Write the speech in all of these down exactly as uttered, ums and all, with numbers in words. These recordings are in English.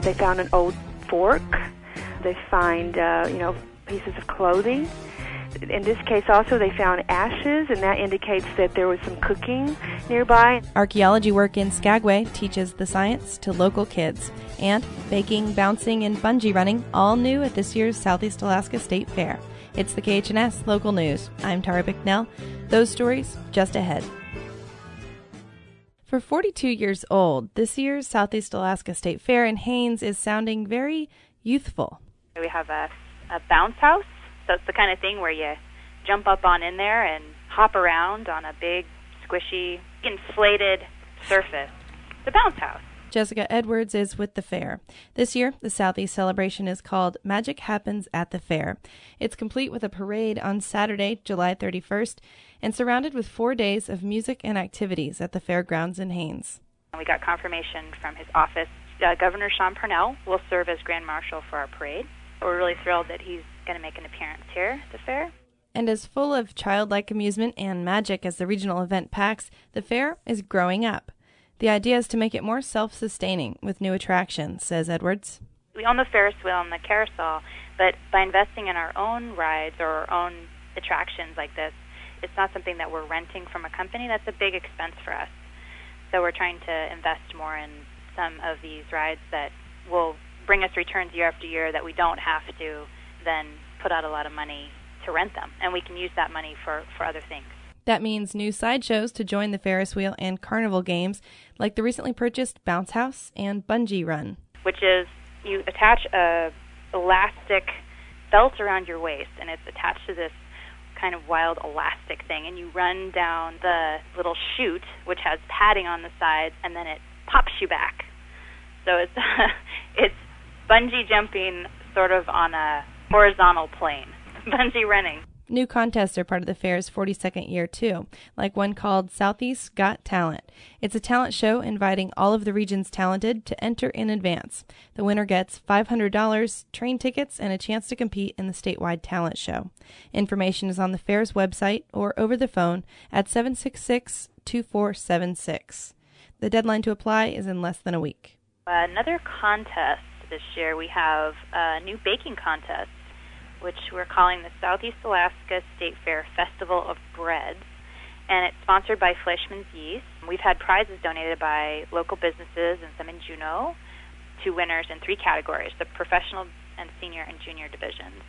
They found an old fork. They find, uh, you know, pieces of clothing. In this case also they found ashes, and that indicates that there was some cooking nearby. Archaeology work in Skagway teaches the science to local kids. And baking, bouncing, and bungee running, all new at this year's Southeast Alaska State Fair. It's the K H N S Local News. I'm Tara Bicknell. Those stories just ahead. For forty-two years old, this year's Southeast Alaska State Fair in Haines is sounding very youthful. We have a, a bounce house. So it's the kind of thing where you jump up on in there and hop around on a big, squishy, inflated surface. It's a bounce house. Jessica Edwards is with the fair. This year, the Southeast celebration is called Magic Happens at the Fair. It's complete with a parade on Saturday, July thirty-first, and surrounded with four days of music and activities at the fairgrounds in Haines. We got confirmation from his office. Uh, Governor Sean Parnell will serve as Grand Marshal for our parade. We're really thrilled that he's going to make an appearance here at the fair. And as full of childlike amusement and magic as the regional event packs, the fair is growing up. The idea is to make it more self-sustaining with new attractions, says Edwards. We own the Ferris wheel and the carousel, but by investing in our own rides or our own attractions like this, it's not something that we're renting from a company. That's a big expense for us. So we're trying to invest more in some of these rides that will bring us returns year after year, that we don't have to then put out a lot of money to rent them, and we can use that money for, for other things. That means new sideshows to join the Ferris wheel and carnival games, like the recently purchased Bounce House and Bungee Run. Which is, you attach a elastic belt around your waist, and it's attached to this kind of wild elastic thing, and you run down the little chute, which has padding on the sides, and then it pops you back. So it's it's bungee jumping sort of on a horizontal plane, bungee running. New contests are part of the fair's forty-second year, too, like one called Southeast Got Talent. It's a talent show inviting all of the region's talented to enter in advance. The winner gets five hundred dollars, train tickets, and a chance to compete in the statewide talent show. Information is on the fair's website or over the phone at seven six six, two four seven six. The deadline to apply is in less than a week. Another contest this year, we have a new baking contest, which we're calling the Southeast Alaska State Fair Festival of Breads, and it's sponsored by Fleischmann's Yeast. We've had prizes donated by local businesses and some in Juneau to winners in three categories, the professional and senior and junior divisions.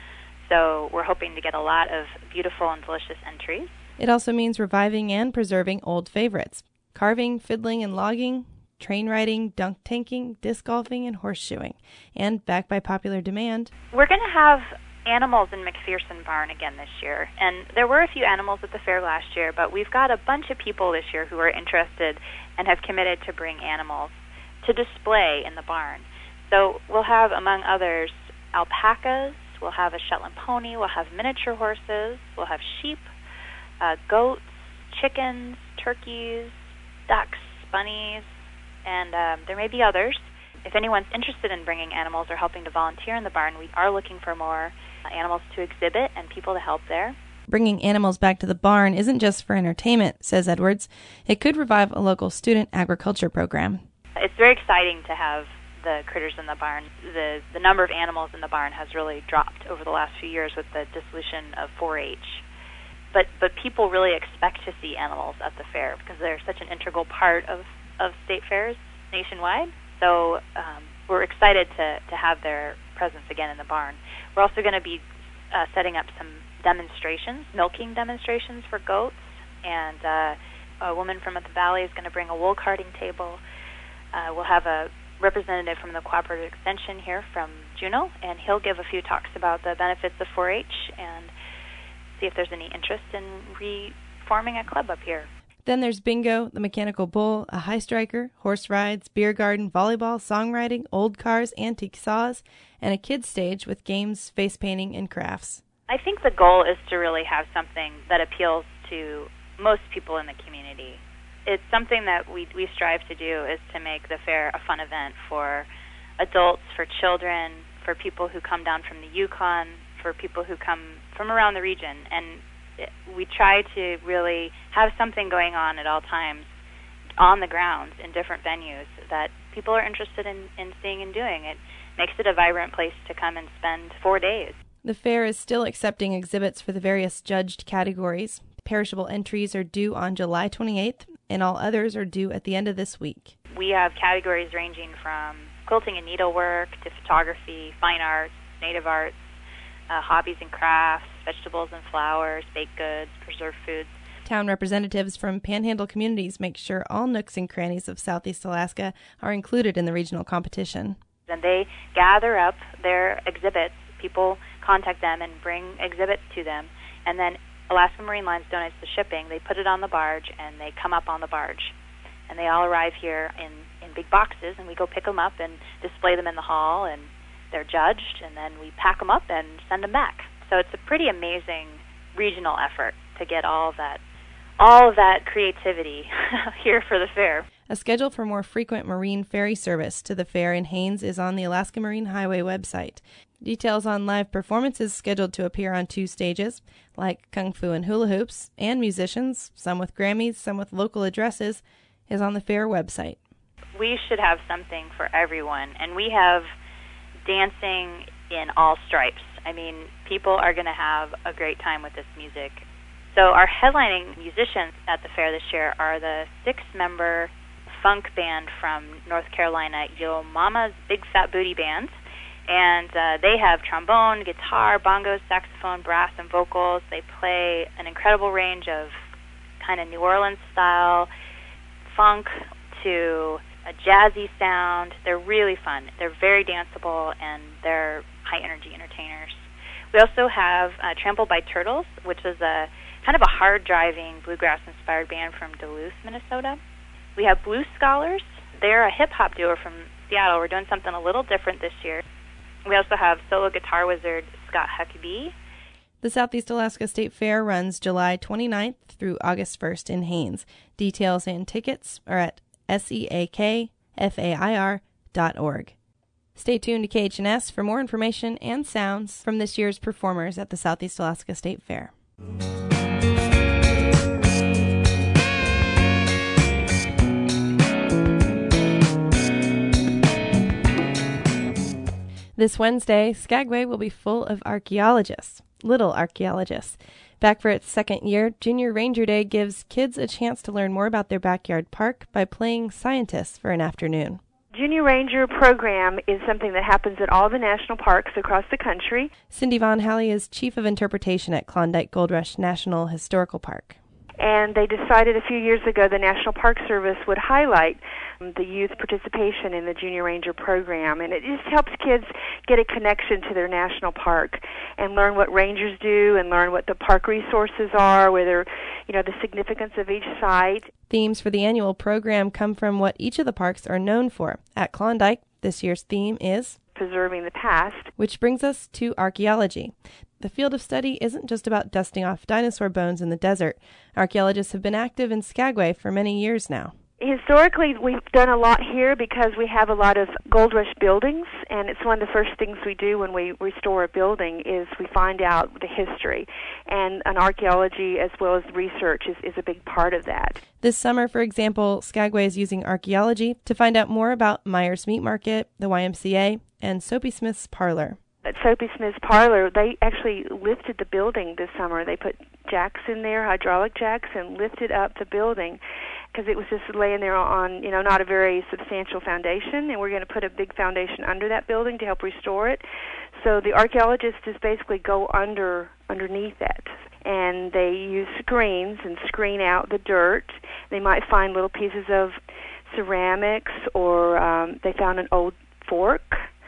So we're hoping to get a lot of beautiful and delicious entries. It also means reviving and preserving old favorites: carving, fiddling, and logging, train riding, dunk tanking, disc golfing, and horseshoeing. And backed by popular demand, we're going to have animals in McPherson Barn again this year. And there were a few animals at the fair last year, but we've got a bunch of people this year who are interested and have committed to bring animals to display in the barn. So we'll have, among others, alpacas, we'll have a Shetland pony, we'll have miniature horses, we'll have sheep, uh, goats, chickens, turkeys, ducks, bunnies, and um, there may be others. If anyone's interested in bringing animals or helping to volunteer in the barn, we are looking for more animals to exhibit and people to help there. Bringing animals back to the barn isn't just for entertainment, says Edwards. It could revive a local student agriculture program. It's very exciting to have the critters in the barn. The, the number of animals in the barn has really dropped over the last few years with the dissolution of four H. But, but people really expect to see animals at the fair because they're such an integral part of of state fairs nationwide. So um, we're excited to, to have their presence again in the barn. We're also going to be uh, setting up some demonstrations, milking demonstrations for goats, and uh, a woman from the valley is going to bring a wool carding table. Uh, we'll have a representative from the Cooperative Extension here from Juneau, and he'll give a few talks about the benefits of four H and see if there's any interest in reforming a club up here. Then there's bingo, the mechanical bull, a high striker, horse rides, beer garden, volleyball, songwriting, old cars, antique saws, and a kids stage with games, face painting, and crafts. I think the goal is to really have something that appeals to most people in the community. It's something that we we strive to do, is to make the fair a fun event for adults, for children, for people who come down from the Yukon, for people who come from around the region. And we try to really have something going on at all times on the grounds in different venues that people are interested in, in seeing and doing. It makes it a vibrant place to come and spend four days. The fair is still accepting exhibits for the various judged categories. Perishable entries are due on July twenty-eighth, and all others are due at the end of this week. We have categories ranging from quilting and needlework to photography, fine arts, native arts, uh, hobbies and crafts, vegetables and flowers, baked goods, preserved foods. Town representatives from Panhandle communities make sure all nooks and crannies of Southeast Alaska are included in the regional competition. And they gather up their exhibits. People contact them and bring exhibits to them, and then Alaska Marine Lines donates the shipping. They put it on the barge, and they come up on the barge. And they all arrive here in, in big boxes, and we go pick them up and display them in the hall, and they're judged, and then we pack them up and send them back. So it's a pretty amazing regional effort to get all of that, all of that creativity here for the fair. A schedule for more frequent marine ferry service to the fair in Haines is on the Alaska Marine Highway website. Details on live performances scheduled to appear on two stages, like Kung Fu and Hula Hoops, and musicians, some with Grammys, some with local addresses, is on the fair website. We should have something for everyone, and we have dancing in all stripes. I mean, people are going to have a great time with this music. So our headlining musicians at the fair this year are the six-member funk band from North Carolina, Yo Mama's Big Fat Booty Band. And uh, they have trombone, guitar, bongos, saxophone, brass, and vocals. They play an incredible range of kind of New Orleans style funk to a jazzy sound. They're really fun. They're very danceable, and they're high-energy entertainers. We also have uh, Trampled by Turtles, which is a kind of a hard-driving bluegrass-inspired band from Duluth, Minnesota. We have Blues Scholars. They're a hip-hop duo from Seattle. We're doing something a little different this year. We also have solo guitar wizard Scott Huckabee. The Southeast Alaska State Fair runs July twenty-ninth through August first in Haines. Details and tickets are at seakfair dot org. Stay tuned to K H N S for more information and sounds from this year's performers at the Southeast Alaska State Fair. This Wednesday, Skagway will be full of archaeologists, little archaeologists. Back for its second year, Junior Ranger Day gives kids a chance to learn more about their backyard park by playing scientists for an afternoon. Junior Ranger program is something that happens at all the national parks across the country. Cindy Von Halley is Chief of Interpretation at Klondike Gold Rush National Historical Park. And they decided a few years ago the National Park Service would highlight the youth participation in the Junior Ranger program. And it just helps kids get a connection to their national park and learn what rangers do and learn what the park resources are, whether, you know, the significance of each site. Themes for the annual program come from what each of the parks are known for. At Klondike, this year's theme is preserving the past, which brings us to archaeology. The field of study isn't just about dusting off dinosaur bones in the desert. Archaeologists have been active in Skagway for many years now. Historically, we've done a lot here because we have a lot of gold rush buildings, and it's one of the first things we do when we restore a building is we find out the history. And an archaeology as well as research is, is a big part of that. This summer, for example, Skagway is using archaeology to find out more about Myers Meat Market, the Y M C A, and Soapy Smith's Parlor. At Soapy Smith's Parlor, they actually lifted the building this summer. They put jacks in there, hydraulic jacks, and lifted up the building because it was just laying there on, you know, not a very substantial foundation, and we're going to put a big foundation under that building to help restore it. So the archaeologists just basically go under underneath it, and they use screens and screen out the dirt. They might find little pieces of ceramics, or um, they found an old fork.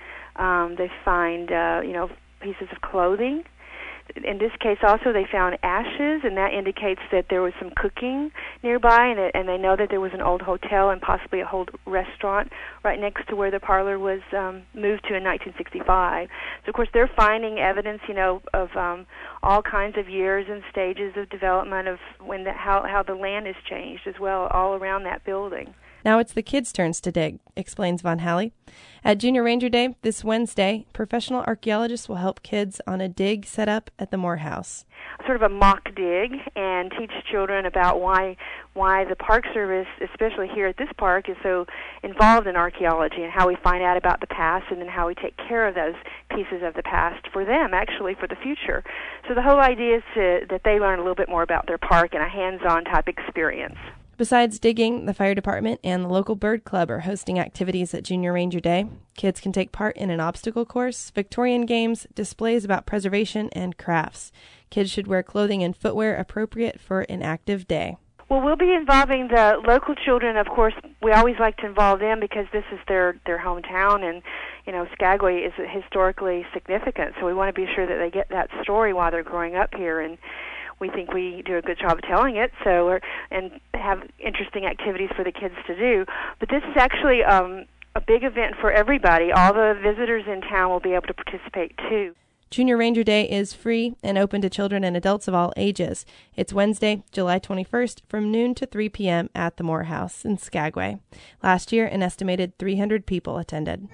Um, they find, uh, you know, pieces of clothing. In this case, also, they found ashes, and that indicates that there was some cooking nearby, and, it, and they know that there was an old hotel and possibly a old restaurant right next to where the parlor was um, moved to in nineteen sixty-five. So, of course, they're finding evidence, you know, of um, all kinds of years and stages of development of when the, how how the land has changed as well, all around that building. Now it's the kids' turns to dig, explains Von Halley. At Junior Ranger Day this Wednesday, professional archaeologists will help kids on a dig set up at the Morehouse. Sort of a mock dig, and teach children about why why the Park Service, especially here at this park, is so involved in archaeology and how we find out about the past and then how we take care of those pieces of the past for them, actually, for the future. So the whole idea is to, that they learn a little bit more about their park in a hands-on type experience. Besides digging, the fire department and the local bird club are hosting activities at Junior Ranger Day. Kids can take part in an obstacle course, Victorian games, displays about preservation, and crafts. Kids should wear clothing and footwear appropriate for an active day. Well, we'll be involving the local children. Of course, we always like to involve them because this is their, their hometown, and, you know, Skagway is historically significant, so we want to be sure that they get that story while they're growing up here, and we think we do a good job of telling it, so we're, and have interesting activities for the kids to do. But this is actually um, a big event for everybody. All the visitors in town will be able to participate, too. Junior Ranger Day is free and open to children and adults of all ages. It's Wednesday, July twenty-first, from noon to three p.m. at the Morehouse in Skagway. Last year, an estimated three hundred people attended.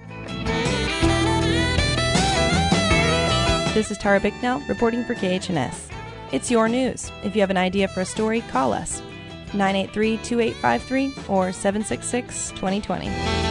This is Tara Bicknell reporting for K H N S. It's your news. If you have an idea for a story, call us. nine eight three, two eight five three or seven six six, two zero two zero.